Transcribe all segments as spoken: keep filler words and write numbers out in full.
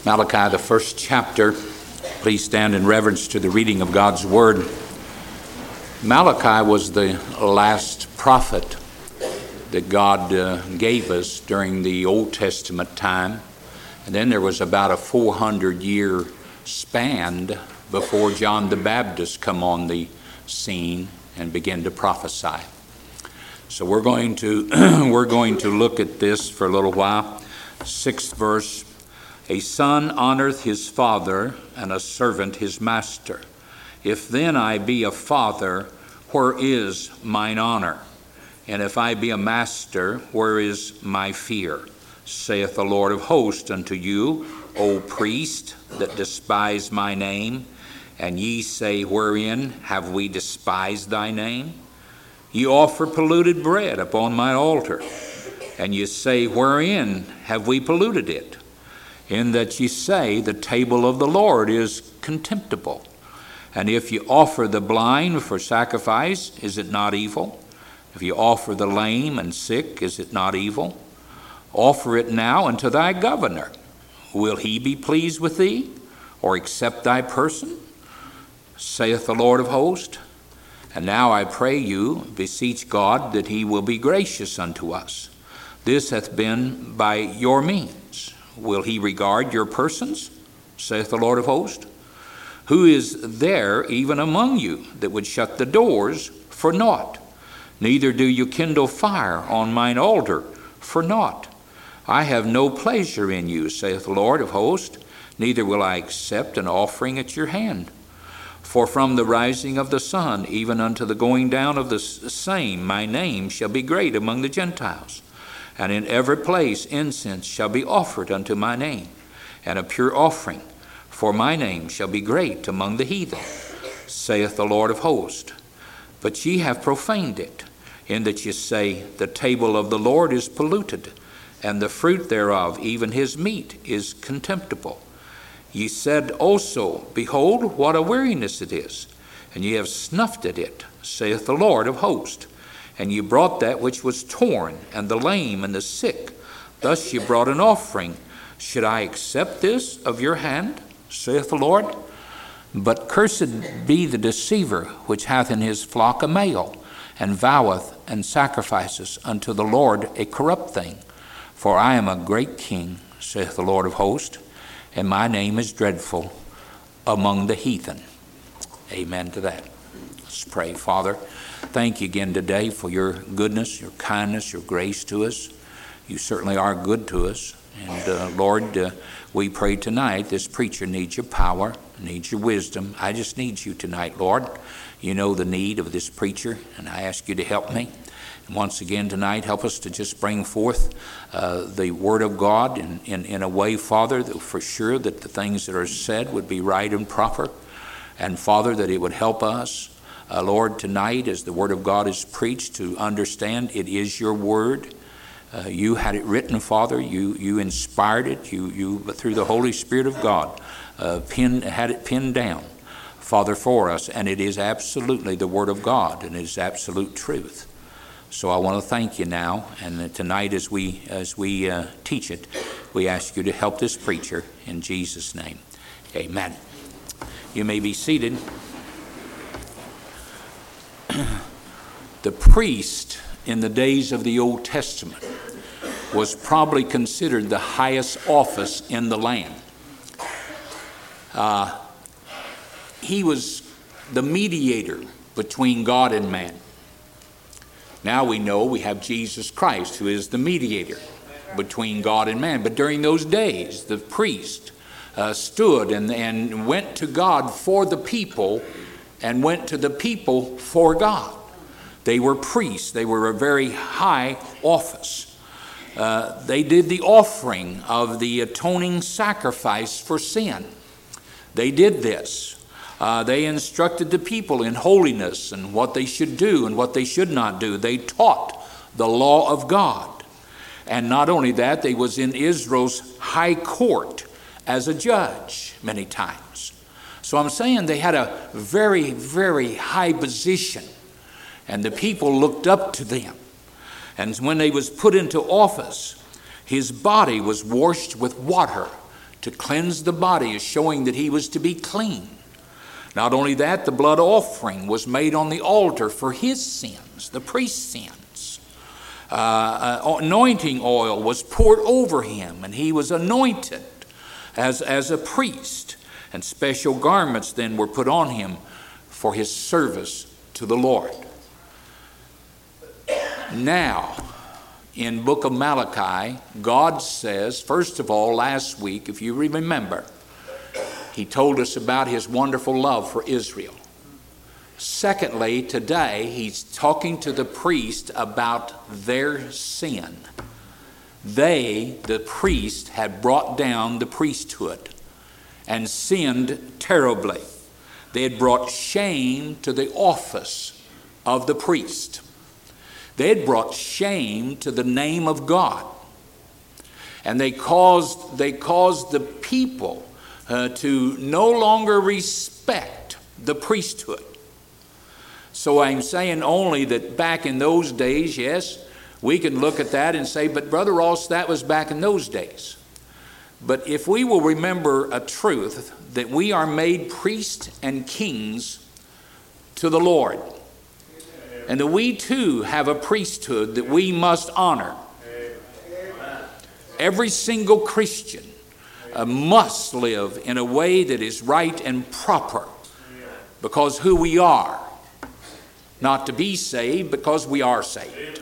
Malachi, the first chapter. Please stand in reverence to the reading of God's Word. Malachi was the last prophet that God uh, gave us during the Old Testament time. And then there was about a four hundred year span before John the Baptist come on the scene and began to prophesy. So we're going to we're going to look at this for a little while. Sixth verse. A son honoreth his father, and a servant his master. If then I be a father, where is mine honor? And if I be a master, where is my fear? Saith the Lord of hosts unto you, O priest, that despise my name. And ye say, wherein have we despised thy name? Ye offer polluted bread upon my altar. And ye say, wherein have we polluted it? In that ye say, the table of the Lord is contemptible. And if ye offer the blind for sacrifice, is it not evil? If ye offer the lame and sick, is it not evil? Offer it now unto thy governor. Will he be pleased with thee, or accept thy person? Saith the Lord of hosts. And now I pray you, beseech God that he will be gracious unto us. This hath been by your means. Will he regard your persons? Saith the Lord of hosts. Who is there even among you that would shut the doors for naught? Neither do you kindle fire on mine altar for naught. I have no pleasure in you, saith the Lord of hosts, neither will I accept an offering at your hand. For from the rising of the sun even unto the going down of the same, my name shall be great among the Gentiles. And in every place incense shall be offered unto my name, and a pure offering, for my name shall be great among the heathen, saith the Lord of hosts. But ye have profaned it, in that ye say, the table of the Lord is polluted, and the fruit thereof, even his meat, is contemptible. Ye said also, behold, what a weariness it is, and ye have snuffed at it, saith the Lord of hosts. And ye brought that which was torn, and the lame, and the sick. Thus ye brought an offering. Should I accept this of your hand, saith the Lord? But cursed be the deceiver, which hath in his flock a male, and voweth and sacrifices unto the Lord a corrupt thing. For I am a great king, saith the Lord of hosts, and my name is dreadful among the heathen. Amen to that. Let's pray. Father, thank you again today for your goodness, your kindness, your grace to us. You certainly are good to us. And uh, Lord, uh, we pray tonight, this preacher needs your power, needs your wisdom. I just need you tonight, Lord. You know the need of this preacher, and I ask you to help me. And once again tonight, help us to just bring forth uh, the Word of God in, in, in a way, Father, that for sure that the things that are said would be right and proper. And Father, that it would help us, uh, Lord, tonight as the Word of God is preached, to understand it is your Word. Uh, you had it written, Father. You you inspired it. You you through the Holy Spirit of God uh, pinned, had it pinned down, Father, for us. And it is absolutely the Word of God, and it is absolute truth. So I want to thank you now, and tonight as we as we uh, teach it, we ask you to help this preacher in Jesus' name. Amen. You may be seated. The priest in the days of the Old Testament was probably considered the highest office in the land. Uh, he was the mediator between God and man. Now we know we have Jesus Christ, who is the mediator between God and man. But during those days, the priest uh, stood and, and went to God for the people and went to the people for God. They were priests. They were a very high office. Uh, they did the offering of the atoning sacrifice for sin. They did this. Uh, they instructed the people in holiness and what they should do and what they should not do. They taught the law of God. And not only that, they was in Israel's high court as a judge many times. So I'm saying they had a very, very high position. And the people looked up to them. And when they was put into office, his body was washed with water to cleanse the body, as showing that he was to be clean. Not only that, the blood offering was made on the altar for his sins, the priest's sins. Uh, uh, anointing oil was poured over him, and he was anointed as, as a priest. And special garments then were put on him for his service to the Lord. Now, in book of Malachi, God says, first of all, last week, if you remember, he told us about his wonderful love for Israel. Secondly, today, he's talking to the priest about their sin. They, the priest, had brought down the priesthood and sinned terribly. They had brought shame to the office of the priest. They had brought shame to the name of God. And they caused, they caused the people uh, to no longer respect the priesthood. So I'm saying only that back in those days, yes, we can look at that and say, but Brother Ross, that was back in those days. But if we will remember a truth, that we are made priests and kings to the Lord, and that we too have a priesthood that we must honor. Every single Christian uh, must live in a way that is right and proper, because who we are, not to be saved, because we are saved.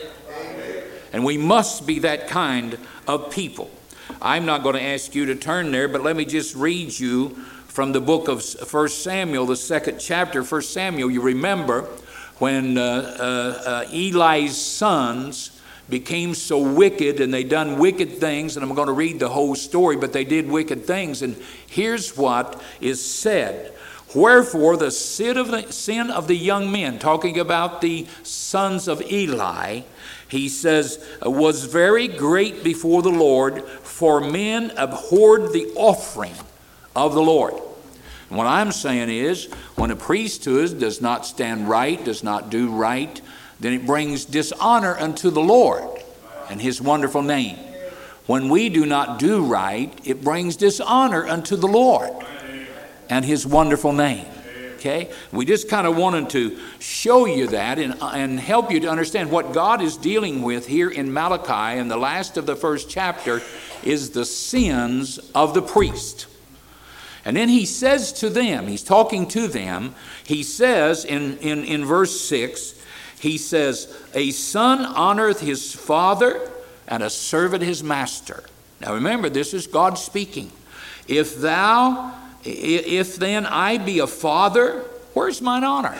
And we must be that kind of people. I'm not going to ask you to turn there, but let me just read you from the book of First Samuel, the second chapter. First Samuel, you remember when uh, uh, uh, Eli's sons became so wicked, and they done wicked things, and I'm going to read the whole story, but they did wicked things. And here's what is said. Wherefore the sin of the, sin of the young men, talking about the sons of Eli, he says, was very great before the Lord, for men abhorred the offering of the Lord. And what I'm saying is, when a priesthood does not stand right, does not do right, then it brings dishonor unto the Lord and his wonderful name. When we do not do right, it brings dishonor unto the Lord and his wonderful name. Okay? We just kind of wanted to show you that and, and help you to understand what God is dealing with here in Malachi. In the last of the first chapter is the sins of the priest. And then he says to them, he's talking to them, he says in, in, in verse six, he says, a son honoreth his father, and a servant his master. Now remember, this is God speaking. If thou, if then I be a father, where's mine honor?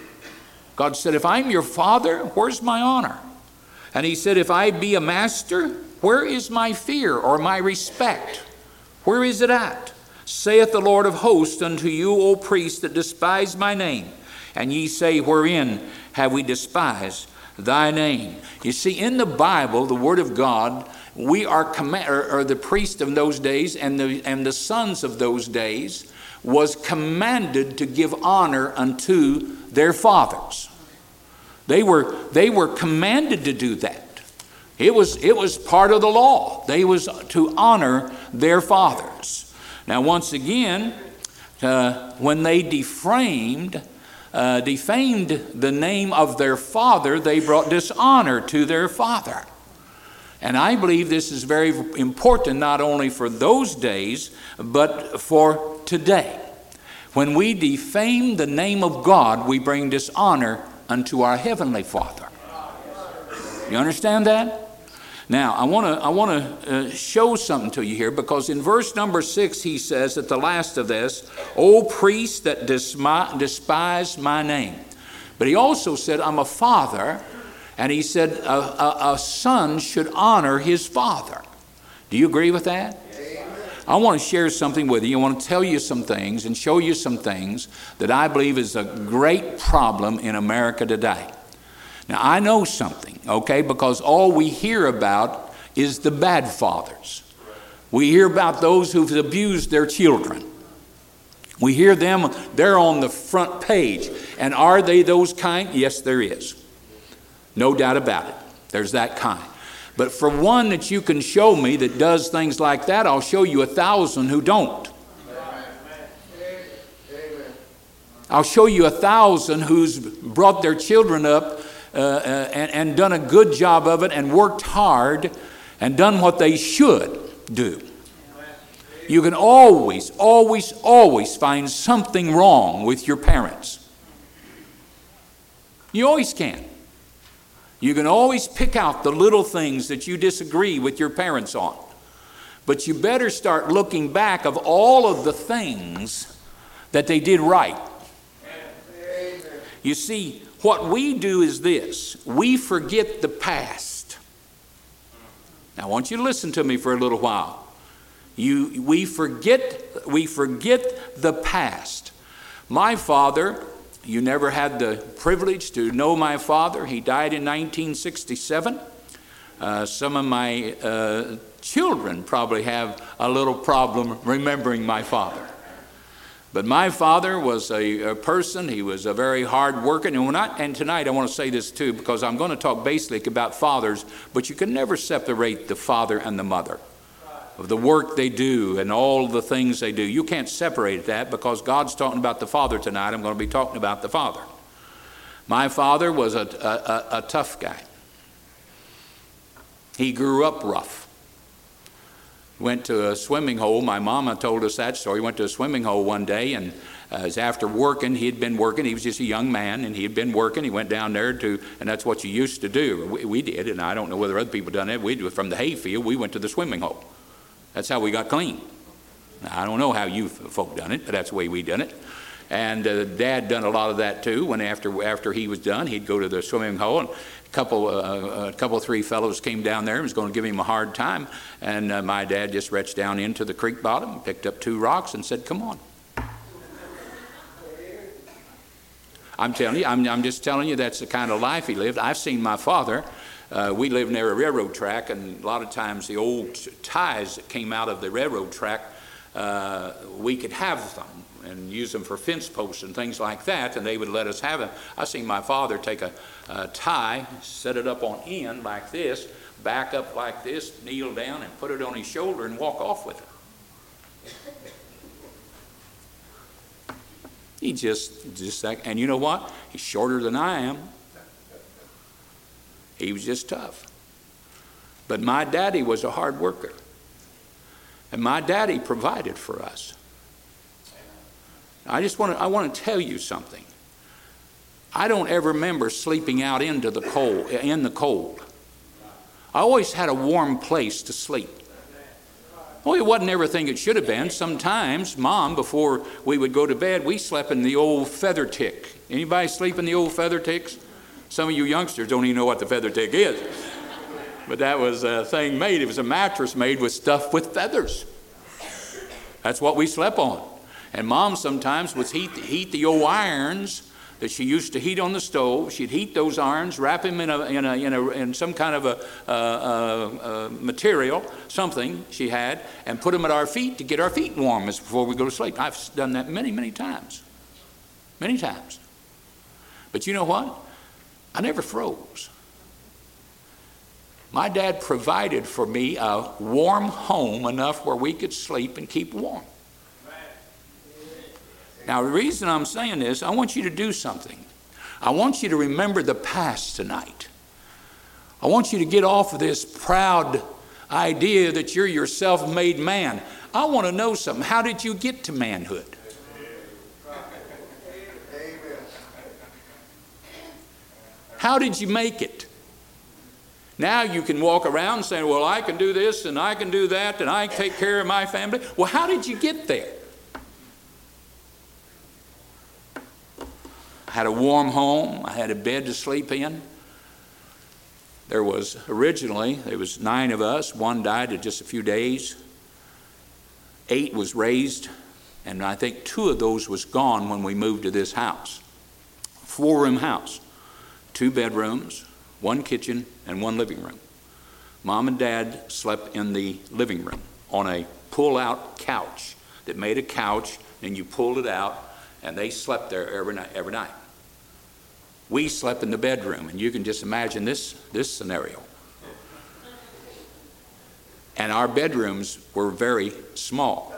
God said, if I'm your father, where's my honor? And he said, if I be a master, where is my fear or my respect? Where is it at? Saith the Lord of hosts unto you, O priests that despise my name. And ye say, wherein have we despised thy name? You see, in the Bible, the Word of God, we are, comm- or, or the priest of those days and the, and the sons of those days was commanded to give honor unto their fathers. They were, they were commanded to do that. It was, it was part of the law. They was to honor their fathers. Now, once again, uh, when they defamed, uh, defamed the name of their father, they brought dishonor to their father. And I believe this is very important, not only for those days, but for today. When we defame the name of God, we bring dishonor unto our Heavenly Father. You understand that? Now, I want to I want to uh, show something to you here, because in verse number six, he says at the last of this, O priests that desmi- despise my name. But he also said, I'm a father, and he said a, a, a son should honor his father. Do you agree with that? I want to share something with you. I want to tell you some things and show you some things that I believe is a great problem in America today. Now, I know something, okay, because all we hear about is the bad fathers. We hear about those who've abused their children. We hear them, they're on the front page. And are they those kind? Yes, there is. No doubt about it. There's that kind. But for one that you can show me that does things like that, I'll show you a thousand who don't. I'll show you a thousand who's brought their children up uh, uh, and, and done a good job of it and worked hard and done what they should do. You can always, always, always find something wrong with your parents. You always can. You can always pick out the little things that you disagree with your parents on. But you better start looking back of all of the things that they did right. You see, what we do is this. We forget the past. Now, I want you to listen to me for a little while. You, we forget, we forget the past. My father, you never had the privilege to know my father. He died in nineteen sixty-seven. Uh, some of my uh, children probably have a little problem remembering my father. But my father was a, a person, he was a very hard worker. And, when I, and tonight I want to say this too, because I'm going to talk basically about fathers, but you can never separate the father and the mother. Of the work they do and all the things they do. You can't separate that, because God's talking about the father tonight. I'm going to be talking about the father. My father was a, a, a, a tough guy. He grew up rough. Went to a swimming hole. My mama told us that story. He went to a swimming hole one day, and uh, as after working, he had been working. He was just a young man, and he had been working. He went down there to, and that's what you used to do. We, we did, and I don't know whether other people done it. We did. From the hayfield, we went to the swimming hole. That's how we got clean. Now, I don't know how you folk done it, but that's the way we done it. And uh, Dad done a lot of that too. When after after he was done, he'd go to the swimming hole, and a couple, uh, a couple, three fellows came down there and was going to give him a hard time. And uh, my dad just reached down into the creek bottom, picked up two rocks, and said, "Come on." I'm telling you, I'm, I'm just telling you, that's the kind of life he lived. I've seen my father. Uh, we lived near a railroad track, and a lot of times the old ties that came out of the railroad track, uh, we could have them and use them for fence posts and things like that, and they would let us have them. I've seen my father take a, a tie, set it up on end like this, back up like this, kneel down and put it on his shoulder and walk off with it. He just, just like, and you know what? He's shorter than I am. He was just tough. But my daddy was a hard worker. And my daddy provided for us. I just want to, I want to tell you something. I don't ever remember sleeping out into the cold, in the cold. I always had a warm place to sleep. Well, it wasn't everything it should have been. Sometimes, Mom, before we would go to bed, we slept in the old feather tick. Anybody sleep in the old feather ticks? Some of you youngsters don't even know what the feather tick is. But that was a thing made. It was a mattress made with stuff with feathers. That's what we slept on. And Mom sometimes would heat, heat the old irons that she used to heat on the stove. She'd heat those irons, wrap them in, a, in, a, in, a, in some kind of a, uh, uh, uh, material, something she had, and put them at our feet to get our feet warm as before we go to sleep. I've done that many, many times. Many times. But you know what? I never froze. My dad provided for me a warm home enough where we could sleep and keep warm. Now, the reason I'm saying this, I want you to do something. I want you to remember the past tonight. I want you to get off of this proud idea that you're your self-made man. I want to know something. How did you get to manhood? How did you make it? Now you can walk around saying, well, I can do this and I can do that and I take care of my family. Well, how did you get there? I had a warm home. I had a bed to sleep in. There was originally, there was nine of us. One died in just a few days. Eight was raised, and I think two of those was gone when we moved to this house. Four-room house, two bedrooms, one kitchen, and one living room. Mom and Dad slept in the living room on a pull-out couch that made a couch, and you pulled it out, and they slept there every night. Every night. We slept in the bedroom, and you can just imagine this, this scenario. And our bedrooms were very small.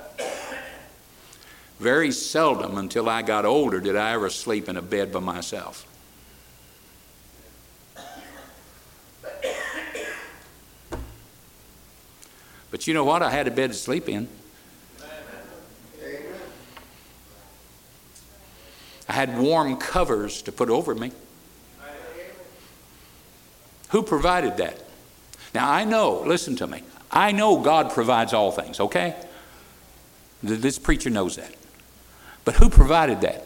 Very seldom until I got older did I ever sleep in a bed by myself. But you know what? I had a bed to sleep in. I had warm covers to put over me. Who provided that? Now I know, listen to me, I know God provides all things, okay? This preacher knows that. But who provided that?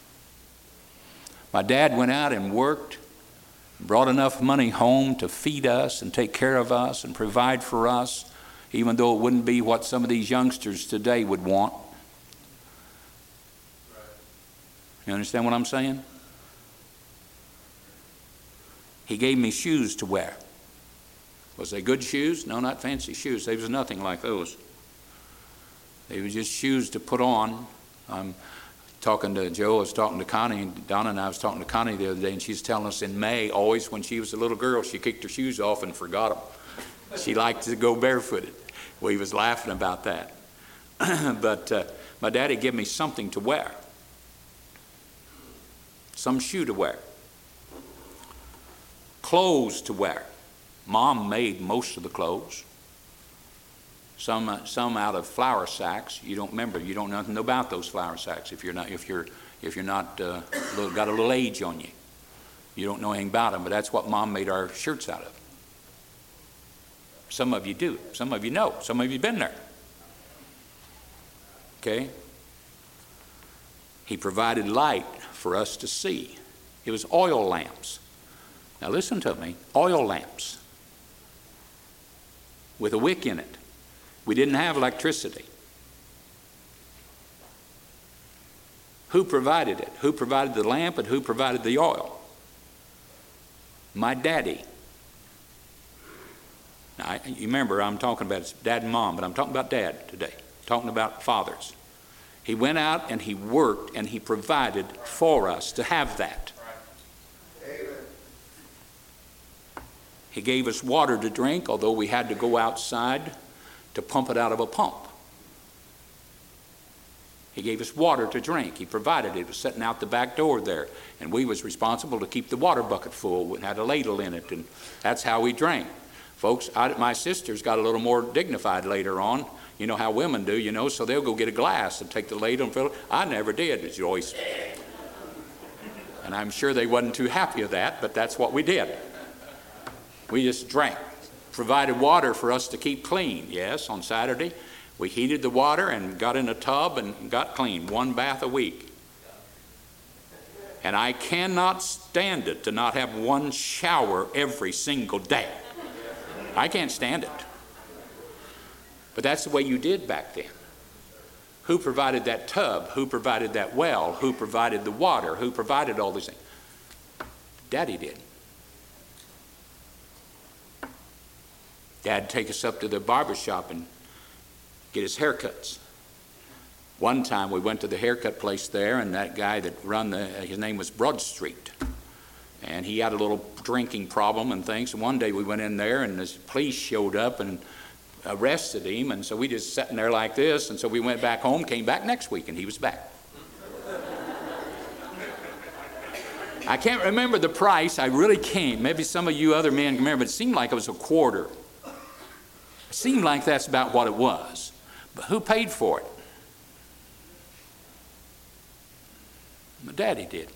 My dad went out and worked, brought enough money home to feed us and take care of us and provide for us, even though it wouldn't be what some of these youngsters today would want. You understand what I'm saying? He gave me shoes to wear. Was they good shoes? No, not fancy shoes. There was nothing like those. They were just shoes to put on. I'm talking to Joe, I was talking to Connie, and Donna and I was talking to Connie the other day, and she's telling us in May, always when she was a little girl, she kicked her shoes off and forgot them. She liked to go barefooted. We was laughing about that. But uh, my daddy gave me something to wear. Some shoe to wear. Clothes to wear. Mom made most of the clothes. Some uh, some out of flour sacks. You don't remember. You don't know nothing about those flour sacks if you're not if you're if you're not uh, little, got a little age on you. You don't know anything about them. But that's what Mom made our shirts out of. Some of you do. Some of you know. Some of you been there. Okay. He provided light for us to see. It was oil lamps. Now listen to me. Oil lamps with a wick in it. We didn't have electricity. Who provided it? Who provided the lamp and who provided the oil? My daddy. Now, I, you remember I'm talking about dad and mom, but I'm talking about dad today. I'm talking about fathers. He went out and he worked and he provided for us to have that. He gave us water to drink, although we had to go outside to pump it out of a pump. He gave us water to drink. He provided it. It was sitting out the back door there. And we was responsible to keep the water bucket full and had a ladle in it. And that's how we drank. Folks, I, my sisters got a little more dignified later on. You know how women do, you know, so they'll go get a glass and take the ladle and fill it. I never did, Joyce. And I'm sure they wasn't too happy of that, but that's what we did. We just drank. Provided water for us to keep clean. Yes, on Saturday, we heated the water and got in a tub and got clean. One bath a week. And I cannot stand it to not have one shower every single day. I can't stand it. But that's the way you did back then. Who provided that tub? Who provided that well? Who provided the water? Who provided all these things? Daddy did. Dad'd take us up to the barber shop and get his haircuts. One time we went to the haircut place there, and that guy that run the, his name was Broad Street. And he had a little drinking problem and things. And one day we went in there, and the police showed up and arrested him. And so we just sat in there like this. And so we went back home, came back next week, and he was back. I can't remember the price. I really can't. Maybe some of you other men can remember. It seemed like it was a quarter. It seemed like that's about what it was. But who paid for it? My daddy did.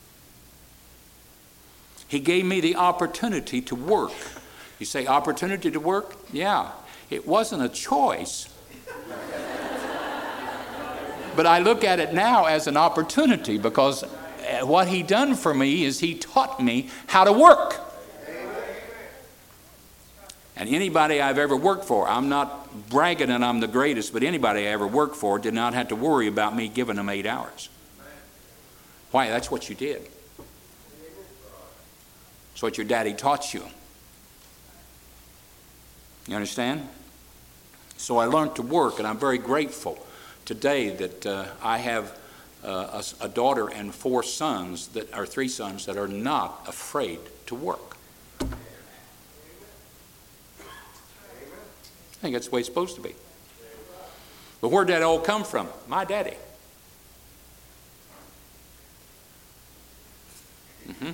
He gave me the opportunity to work. You say opportunity to work? Yeah. It wasn't a choice. But I look at it now as an opportunity because what he done for me is he taught me how to work. And anybody I've ever worked for, I'm not bragging and I'm the greatest, but anybody I ever worked for did not have to worry about me giving them eight hours. Why? That's what you did. It's what your daddy taught you. You understand? So I learned to work, and I'm very grateful today that uh, I have uh, a, a daughter and four sons, that are three sons, that are not afraid to work. think that's the way it's supposed to be. But where'd that all come from? My daddy. Mm-hmm.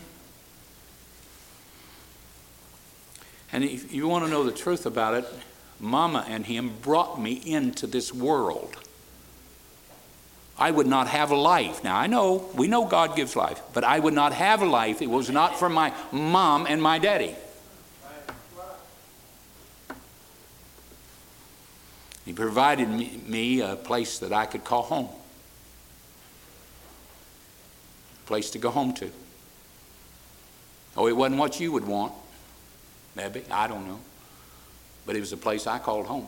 And if you want to know the truth about it, Mama and him brought me into this world. I would not have a life. Now, I know, we know God gives life, but I would not have a life if it was not for my mom and my daddy. He provided me a place that I could call home. A place to go home to. Oh, it wasn't what you would want, maybe, I don't know. But it was a place I called home.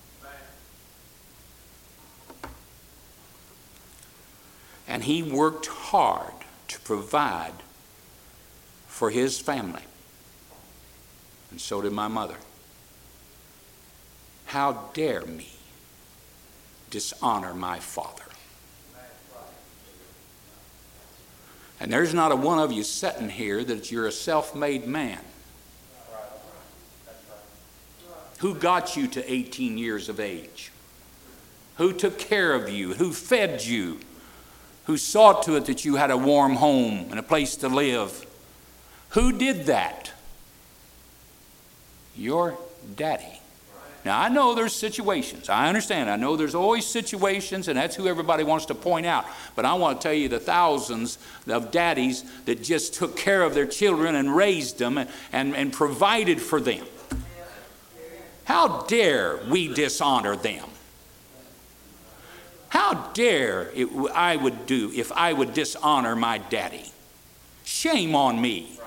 And he worked hard to provide for his family. And so did my mother. How dare me dishonor my father? And there's not a one of you sitting here that you're a self-made man. Who got you to eighteen years of age? Who took care of you? Who fed you? Who saw to it that you had a warm home and a place to live? Who did that? Your daddy. Now, I know there's situations. I understand. I know there's always situations, and that's who everybody wants to point out. But I want to tell you the thousands of daddies that just took care of their children and raised them and, and, and provided for them. How dare we dishonor them? How dare it, I would do if I would dishonor my daddy? Shame on me.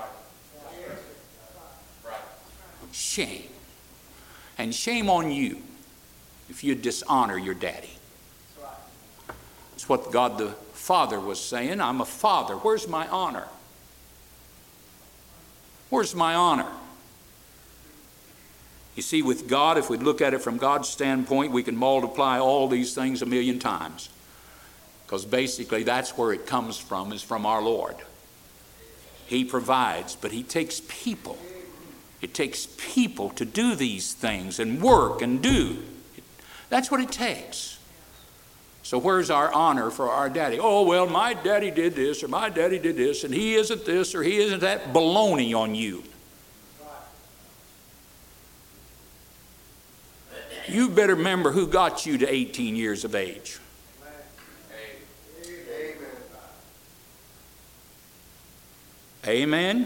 Shame. And shame on you if you dishonor your daddy. That's what God the Father was saying. I'm a father. Where's my honor? Where's my honor? You see, with God, if we look at it from God's standpoint, we can multiply all these things a million times. Because basically that's where it comes from, is from our Lord. He provides, but he takes people. It takes people to do these things and work and do. That's what it takes. So where's our honor for our daddy? Oh, well, my daddy did this or my daddy did this and he isn't this or he isn't that. Baloney on you. You better remember who got you to eighteen years of age. Amen.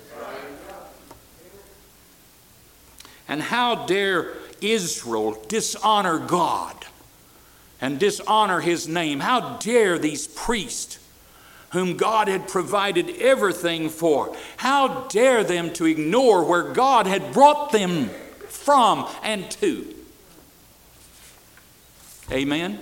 And how dare Israel dishonor God and dishonor his name? How dare these priests whom God had provided everything for, how dare them to ignore where God had brought them from and to? Amen.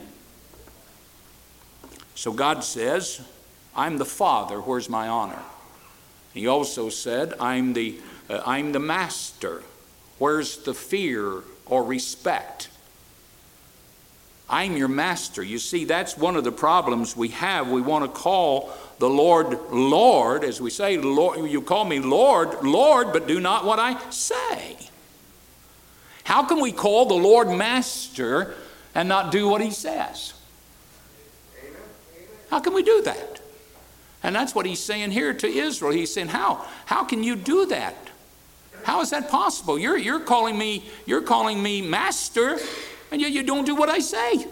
So God says, I'm the Father, where's my honor? He also said, I'm the, uh, I'm the Master. Where's the fear or respect? I'm your master. You see, that's one of the problems we have. We want to call the Lord, Lord, as we say, Lord, you call me Lord, Lord, but do not what I say. How can we call the Lord Master and not do what he says? How can we do that? And that's what he's saying here to Israel. He's saying, how? How can you do that? How is that possible? You're, you're calling me, you're calling me master, and yet you don't do what I say.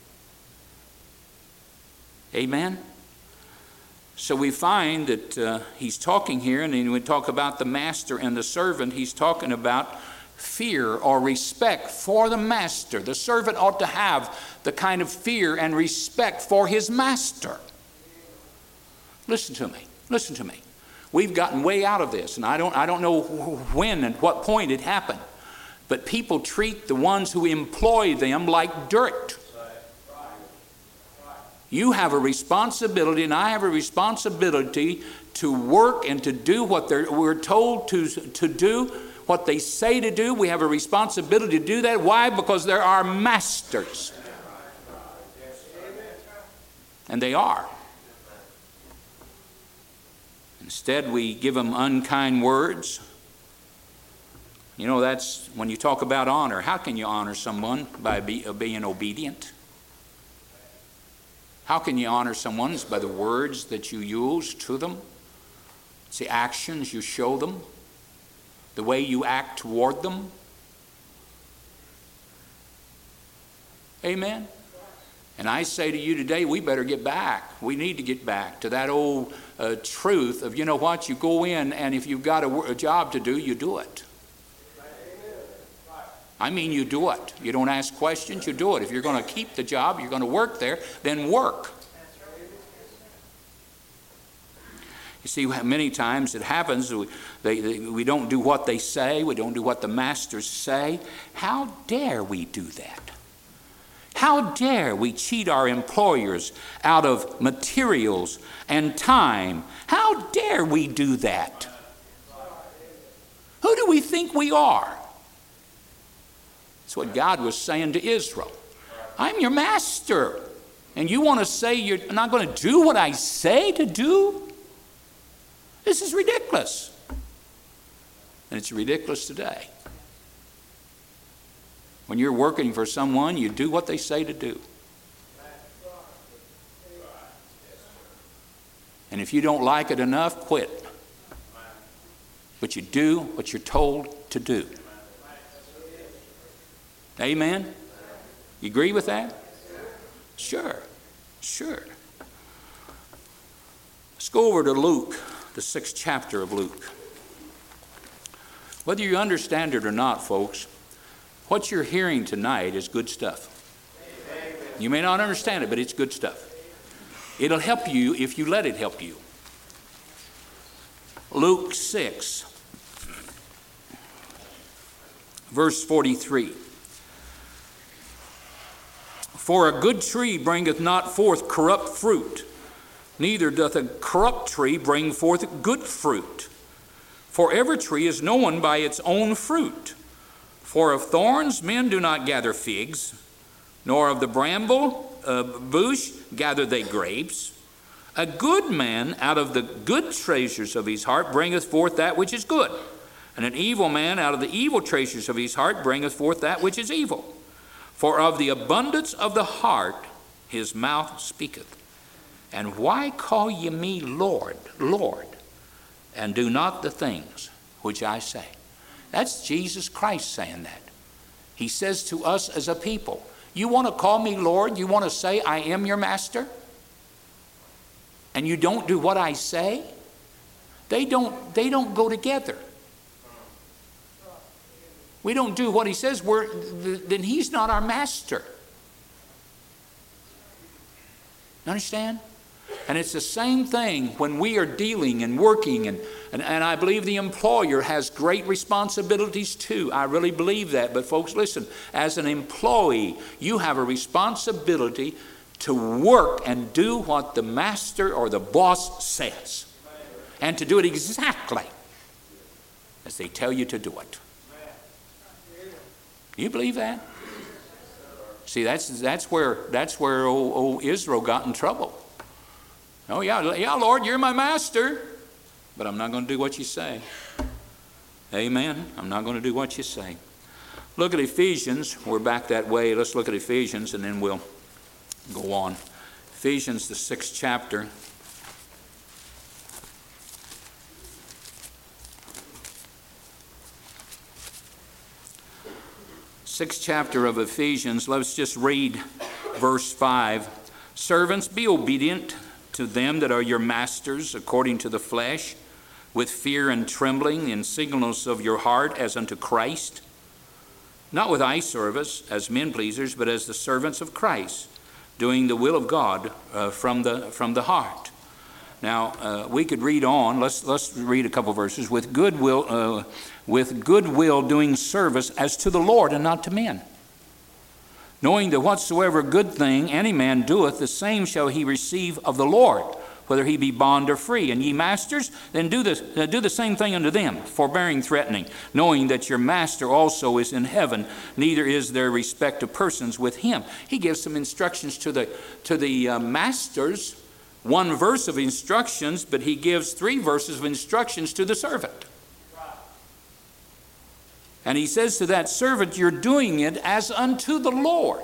Amen. So we find that uh, he's talking here, and when we talk about the master and the servant, he's talking about fear or respect for the master. The servant ought to have the kind of fear and respect for his master. Listen to me. Listen to me. We've gotten way out of this, and I don't, I don't know when and what point it happened. But people treat the ones who employ them like dirt. You have a responsibility, and I have a responsibility to work and to do what they're, we're told to, to do, what they say to do. We have a responsibility to do that. Why? Because they're our masters. And they are. Instead, we give them unkind words. You know, that's when you talk about honor. How can you honor someone? By be, uh, being obedient. How can you honor someone? It's by the words that you use to them. It's the actions you show them. The way you act toward them. Amen? And I say to you today, we better get back. We need to get back to that old uh, truth of, you know what, you go in and if you've got a, a job to do, you do it. I mean, you do it. You don't ask questions, you do it. If you're going to keep the job, you're going to work there, then work. You see, many times it happens, we, they, they, we don't do what they say, we don't do what the masters say. How dare we do that? How dare we cheat our employers out of materials and time? How dare we do that? Who do we think we are? That's what God was saying to Israel. I'm your master. And you want to say you're not going to do what I say to do? This is ridiculous. And it's ridiculous today. When you're working for someone, you do what they say to do. And if you don't like it enough, quit. But you do what you're told to do. Amen? You agree with that? Sure. Sure. Let's go over to Luke, the sixth chapter of Luke. Whether you understand it or not, folks, what you're hearing tonight is good stuff. You may not understand it, but it's good stuff. It'll help you if you let it help you. Luke six, verse forty-three. For a good tree bringeth not forth corrupt fruit, neither doth a corrupt tree bring forth good fruit. For every tree is known by its own fruit. For of thorns men do not gather figs, nor of the bramble uh, bush gather they grapes. A good man out of the good treasures of his heart bringeth forth that which is good, and an evil man out of the evil treasures of his heart bringeth forth that which is evil. For of the abundance of the heart his mouth speaketh. And why call ye me Lord, Lord, and do not the things which I say? That's Jesus Christ saying that. He says to us as a people, you want to call me Lord? You want to say I am your master? And you don't do what I say? They don't, they don't go together. We don't do what he says, we're, then he's not our master. Understand? And it's the same thing when we are dealing and working, and, and, and I believe the employer has great responsibilities too. I really believe that. But folks, listen, as an employee, you have a responsibility to work and do what the master or the boss says. And to do it exactly as they tell you to do it. You believe that? See, that's that's where that's where old, old Israel got in trouble. Oh yeah, yeah, Lord, you're my master, but I'm not going to do what you say. Amen. I'm not going to do what you say. Look at Ephesians. We're back that way. Let's look at Ephesians, and then we'll go on. Ephesians, the sixth chapter. Sixth chapter of Ephesians. Let's just read verse five. Servants, be obedient to them that are your masters according to the flesh, with fear and trembling, in singleness of your heart as unto Christ, not with eye service as men pleasers, but as the servants of Christ, doing the will of God uh, from the from the heart. Now uh, we could read on. Let's let's read a couple verses. With goodwill, uh, with goodwill, doing service as to the Lord and not to men, knowing that whatsoever good thing any man doeth, the same shall he receive of the Lord, whether he be bond or free. And ye masters, then do the, uh, do the same thing unto them, forbearing, threatening, knowing that your master also is in heaven, neither is there respect of persons with him. He gives some instructions to the, to the uh, masters, one verse of instructions, but he gives three verses of instructions to the servant. And he says to that servant, you're doing it as unto the Lord.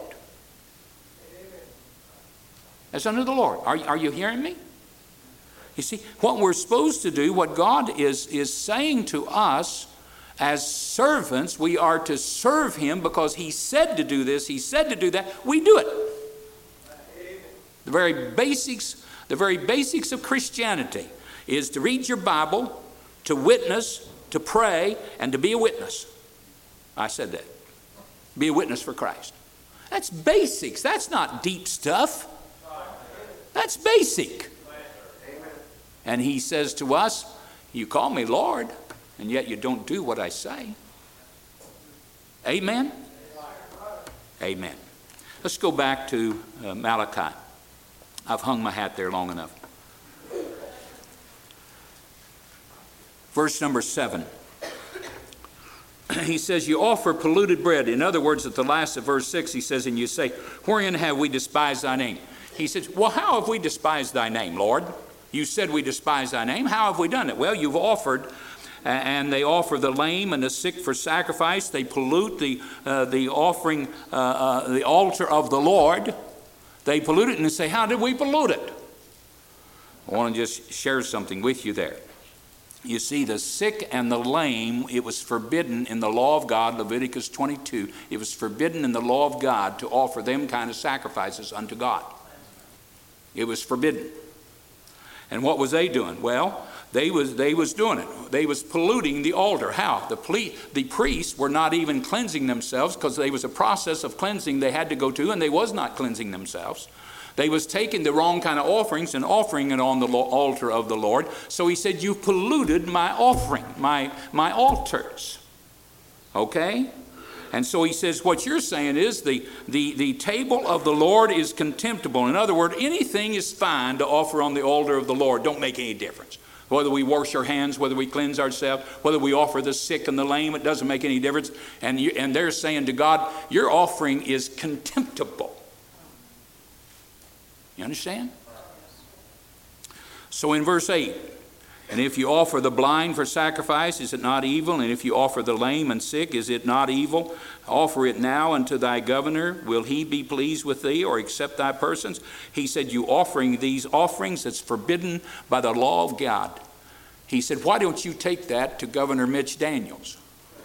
As unto the Lord. Are, are you hearing me? You see, what we're supposed to do, what God is, is saying to us as servants, we are to serve him because he said to do this, he said to do that, we do it. The very basics, the very basics of Christianity is to read your Bible, to witness, to pray, and to be a witness. I said that. Be a witness for Christ. That's basics. That's not deep stuff. That's basic. And he says to us, you call me Lord, and yet you don't do what I say. Amen? Amen. Let's go back to uh, Malachi. I've hung my hat there long enough. Verse number seven. He says, you offer polluted bread. In other words, at the last of verse six, he says, and you say, wherein have we despised thy name? He says, well, how have we despised thy name, Lord? You said we despise thy name. How have we done it? Well, you've offered, and they offer the lame and the sick for sacrifice. They pollute the, uh, the offering, uh, uh, the altar of the Lord. They pollute it and they say, how did we pollute it? I want to just share something with you there. You see, the sick and the lame, it was forbidden in the law of God, Leviticus twenty-two. It was forbidden in the law of God to offer them kind of sacrifices unto God. It was forbidden. And what was they doing? Well, they was they was doing it. They was polluting the altar. How? The, ple- the priests were not even cleansing themselves because there was a process of cleansing they had to go to, and they was not cleansing themselves. They was taking the wrong kind of offerings and offering it on the altar of the Lord. So he said, you polluted my offering, my, my altars. Okay? And so he says, what you're saying is the, the, the table of the Lord is contemptible. In other words, anything is fine to offer on the altar of the Lord. Don't make any difference. Whether we wash our hands, whether we cleanse ourselves, whether we offer the sick and the lame, it doesn't make any difference. And, you, and they're saying to God, your offering is contemptible. You understand? So in verse eight, and if you offer the blind for sacrifice, is it not evil? And if you offer the lame and sick, is it not evil? Offer it now unto thy governor. Will he be pleased with thee or accept thy persons? He said, you offering these offerings that's forbidden by the law of God. He said, why don't you take that to Governor Mitch Daniels?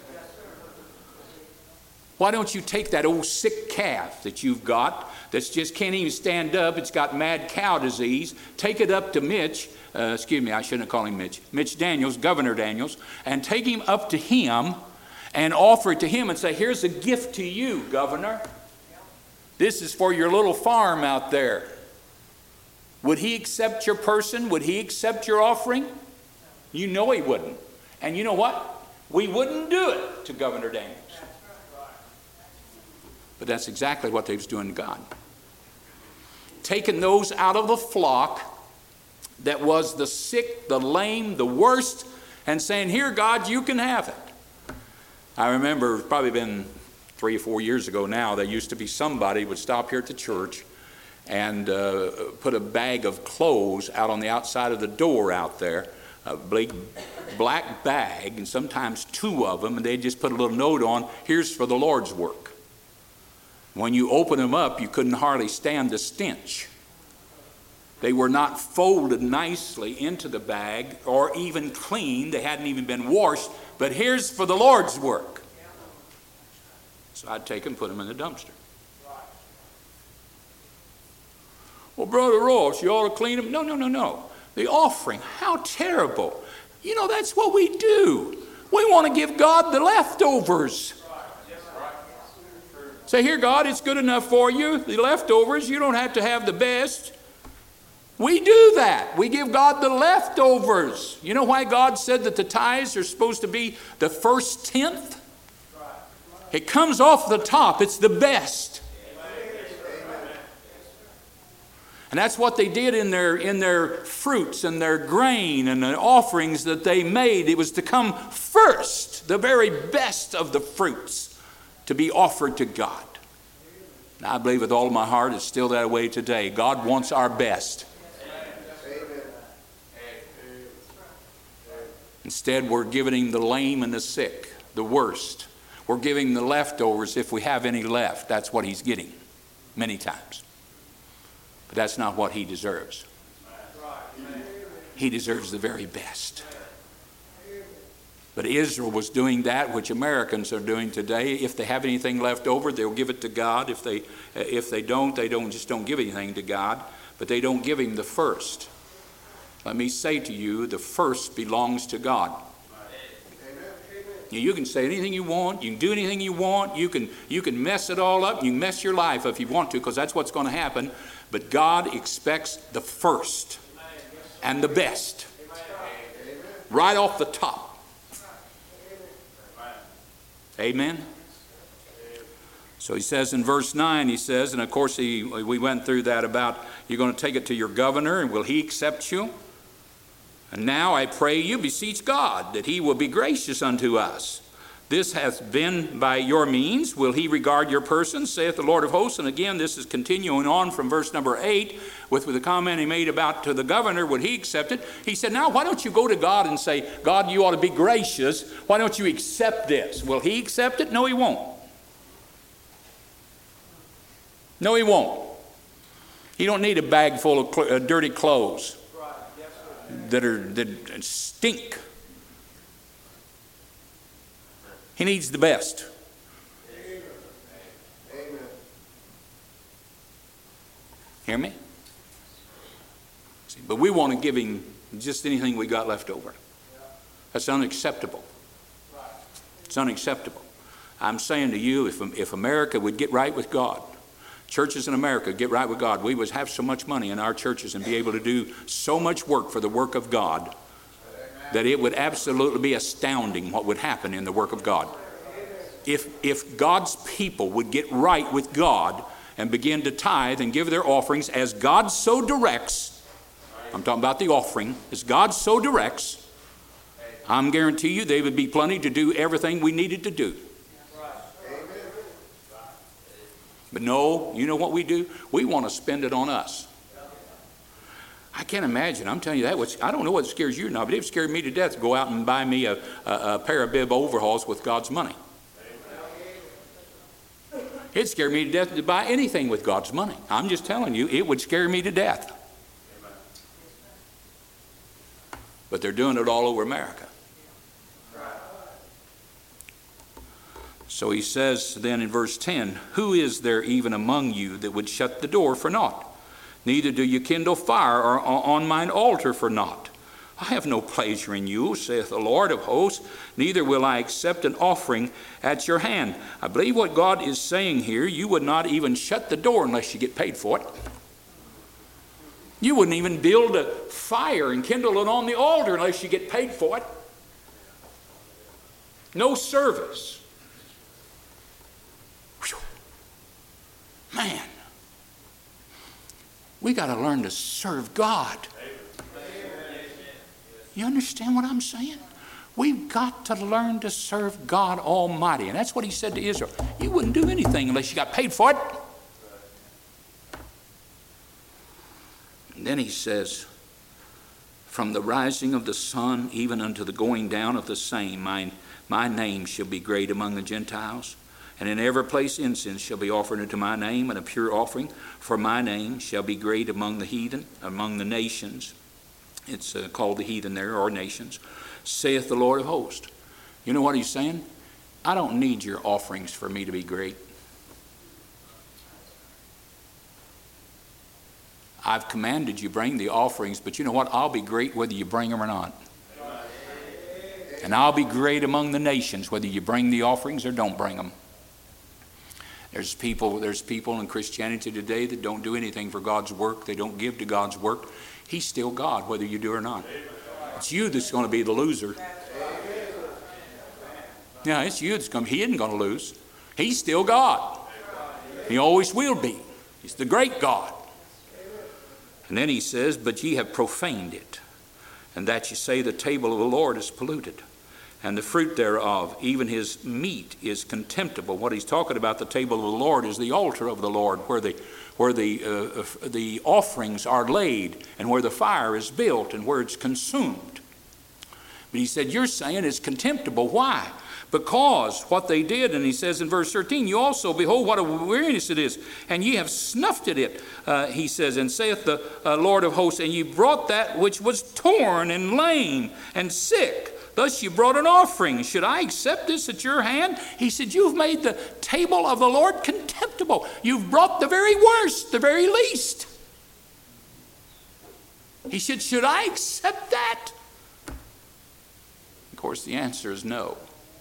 Why don't you take that old sick calf that you've got that just can't even stand up, it's got mad cow disease, take it up to Mitch, uh, excuse me, I shouldn't call him Mitch, Mitch Daniels, Governor Daniels, and take him up to him and offer it to him and say, here's a gift to you, Governor. This is for your little farm out there. Would he accept your person? Would he accept your offering? You know he wouldn't. And you know what? We wouldn't do it to Governor Daniels. But that's exactly what they was doing to God. Taking those out of the flock that was the sick, the lame, the worst, and saying, here, God, you can have it. I remember, it's probably been three or four years ago now, there used to be somebody would stop here at the church and uh, put a bag of clothes out on the outside of the door out there, a big black bag, and sometimes two of them, and they'd just put a little note on, here's for the Lord's work. When you open them up, you couldn't hardly stand the stench. They were not folded nicely into the bag or even clean. They hadn't even been washed. But here's for the Lord's work. So I'd take them and put them in the dumpster. Well, Brother Ross, you ought to clean them. No, no, no, no. The offering, how terrible. You know, that's what we do. We want to give God the leftovers. Say, here, God, it's good enough for you. The leftovers, you don't have to have the best. We do that. We give God the leftovers. You know why God said that the tithes are supposed to be the first tenth? It comes off the top. It's the best. And that's what they did in their, in their fruits and their grain and the offerings that they made. It was to come first, the very best of the fruits, to be offered to God. And I believe with all of my heart it's still that way today. God wants our best. Instead, we're giving the lame and the sick, the worst. We're giving the leftovers if we have any left. That's what he's getting many times. But that's not what he deserves. He deserves the very best. But Israel was doing that which Americans are doing today. If they have anything left over, they'll give it to God. If they if they don't, they don't just don't give anything to God, but they don't give him the first. Let me say to you, the first belongs to God. You can say anything you want, you can do anything you want, you can you can mess it all up, you can mess your life if you want to, because that's what's going to happen. But God expects the first and the best. Right off the top. Amen. So he says in verse nine, he says, and of course he, we went through that about you're going to take it to your governor, and will he accept you? And now I pray you, beseech God, that he will be gracious unto us. This hath been by your means. Will he regard your person, saith the Lord of hosts? And again, this is continuing on from verse number eight with, with the comment he made about to the governor, would he accept it? He said, now why don't you go to God and say, God, you ought to be gracious. Why don't you accept this? Will he accept it? No, he won't. No, he won't. He don't need a bag full of cl- uh, dirty clothes that are that stink. He needs the best. Amen. Hear me? See, but we want to give him just anything we got left over. That's unacceptable. It's unacceptable. I'm saying to you, if if America would get right with God, churches in America get right with God, we would have so much money in our churches and be able to do so much work for the work of God that it would absolutely be astounding what would happen in the work of God. If, if God's people would get right with God and begin to tithe and give their offerings as God so directs, I'm talking about the offering, as God so directs, I'm guarantee you there would be plenty to do everything we needed to do. But no, you know what we do? We want to spend it on us. I can't imagine. I'm telling you that. Which, I don't know what scares you or not, but it scared me to death to go out and buy me a, a, a pair of bib overalls with God's money. It scared me to death to buy anything with God's money. I'm just telling you, it would scare me to death. But they're doing it all over America. So he says then in verse ten, who is there even among you that would shut the door for naught? Neither do you kindle fire or on mine altar for naught. I have no pleasure in you, saith the Lord of hosts, neither will I accept an offering at your hand. I believe what God is saying here, you would not even shut the door unless you get paid for it. You wouldn't even build a fire and kindle it on the altar unless you get paid for it. No service. Whew. Man. We got to learn to serve God. You understand what I'm saying? We've got to learn to serve God Almighty. And that's what he said to Israel. You wouldn't do anything unless you got paid for it. And then he says, from the rising of the sun even unto the going down of the same, my, my name shall be great among the Gentiles. And in every place incense shall be offered unto my name, and a pure offering for my name shall be great among the heathen, among the nations. It's uh, called the heathen there, or nations, saith the Lord of hosts. You know what he's saying? I don't need your offerings for me to be great. I've commanded you bring the offerings, but you know what? I'll be great whether you bring them or not. And I'll be great among the nations whether you bring the offerings or don't bring them. There's people, there's people in Christianity today that don't do anything for God's work. They don't give to God's work. He's still God, whether you do or not. It's you that's going to be the loser. Yeah, it's you that's going to, he isn't going to lose. He's still God. He always will be. He's the great God. And then he says, but ye have profaned it, and that ye say the table of the Lord is polluted, and the fruit thereof, even his meat, is contemptible. What he's talking about, the table of the Lord, is the altar of the Lord, where the where the uh, the offerings are laid, and where the fire is built, and where it's consumed. But he said, you're saying it's contemptible. Why? Because what they did, and he says in verse thirteen, you also, behold, what a weariness it is, and ye have snuffed at it, uh, he says, and saith the uh, Lord of hosts, and ye brought that which was torn and lame and sick. Thus you brought an offering. Should I accept this at your hand? He said, you've made the table of the Lord contemptible. You've brought the very worst, the very least. He said, should I accept that? Of course, the answer is no.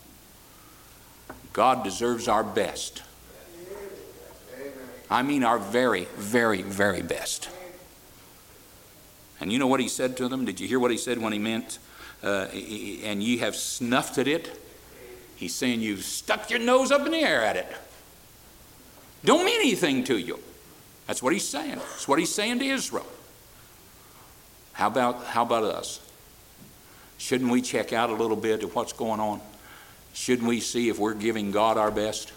God deserves our best. I mean our very, very, very best. And you know what he said to them? Did you hear what he said when he meant, uh, and ye have snuffed at it? He's saying you've stuck your nose up in the air at it. Don't mean anything to you. That's what he's saying. That's what he's saying to Israel. How about, how about us? Shouldn't we check out a little bit of what's going on? Shouldn't we see if we're giving God our best?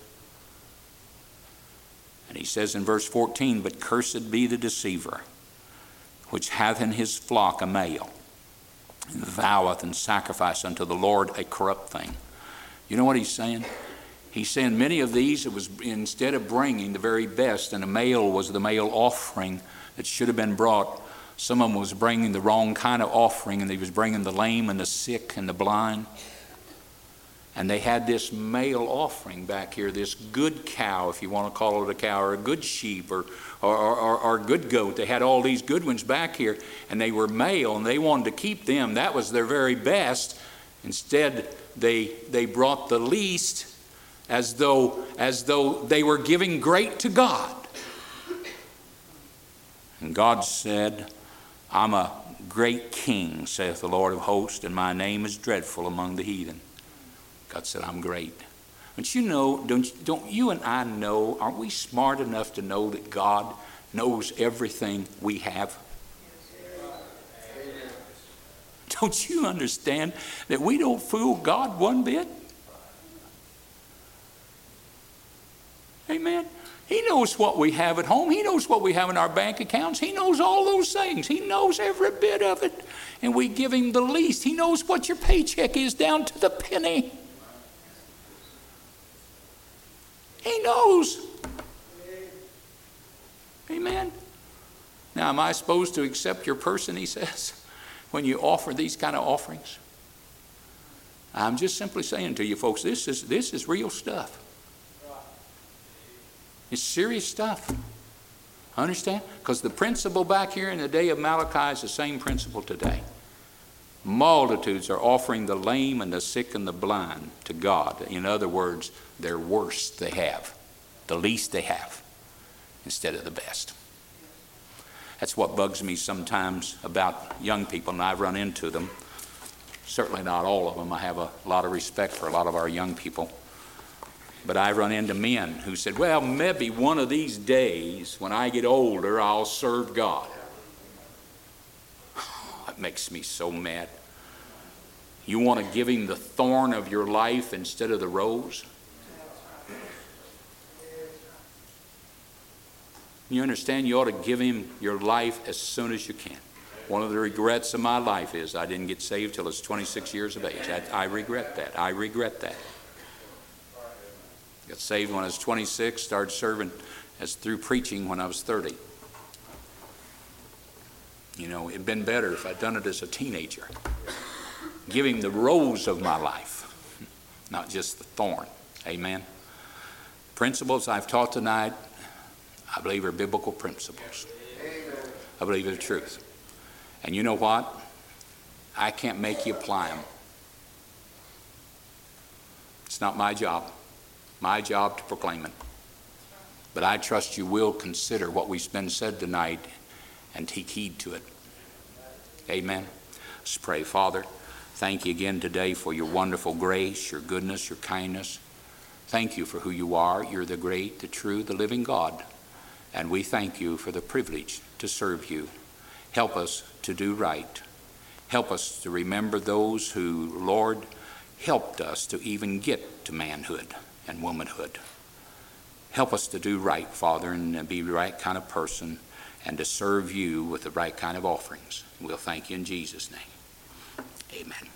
And he says in verse fourteen, but cursed be the deceiver, which hath in his flock a male, and voweth and sacrifice unto the Lord a corrupt thing. You know what he's saying? He's saying many of these, it was instead of bringing the very best, and a male was the male offering that should have been brought, some of them was bringing the wrong kind of offering, and he was bringing the lame and the sick and the blind. And they had this male offering back here, this good cow, if you want to call it a cow, or a good sheep, or, or, or, or a good goat. They had all these good ones back here, and they were male, and they wanted to keep them. That was their very best. Instead, they, they brought the least as though, as though they were giving great to God. And God said, I'm a great king, saith the Lord of hosts, and my name is dreadful among the heathen. God said, I'm great. But you know, don't, don't you and I know, aren't we smart enough to know that God knows everything we have? Don't you understand that we don't fool God one bit? Amen. He knows what we have at home. He knows what we have in our bank accounts. He knows all those things. He knows every bit of it. And we give him the least. He knows what your paycheck is down to the penny. He knows. Amen. Now, am I supposed to accept your person, he says, when you offer these kind of offerings? I'm just simply saying to you folks, this is, this is real stuff. It's serious stuff. Understand? Because the principle back here in the day of Malachi is the same principle today. Multitudes are offering the lame and the sick and the blind to God. In other words, their worst they have, the least they have, instead of the best. That's what bugs me sometimes about young people, and I've run into them. Certainly not all of them. I have a lot of respect for a lot of our young people. But I run into men who said, well, maybe one of these days when I get older, I'll serve God. It makes me so mad. You want to give him the thorn of your life instead of the rose? You understand you ought to give him your life as soon as you can. One of the regrets of my life is I didn't get saved till I was twenty-six years of age. I, I regret that. I regret that. Got saved when I was twenty-six, started serving as through preaching when I was thirty. You know, it'd been better if I'd done it as a teenager. Give him the rose of my life, not just the thorn. Amen. Principles I've taught tonight, I believe are biblical principles. I believe they're truth. And you know what? I can't make you apply them. It's not my job. My job to proclaim it. But I trust you will consider what we've been said tonight and take heed to it. Amen. Let's pray. Father, thank you again today for your wonderful grace, your goodness, your kindness. Thank you for who you are. You're the great, the true, the living God. And we thank you for the privilege to serve you. Help us to do right. Help us to remember those who, Lord, helped us to even get to manhood and womanhood. Help us to do right, Father, and be the right kind of person, and to serve you with the right kind of offerings. We'll thank you in Jesus' name. Amen.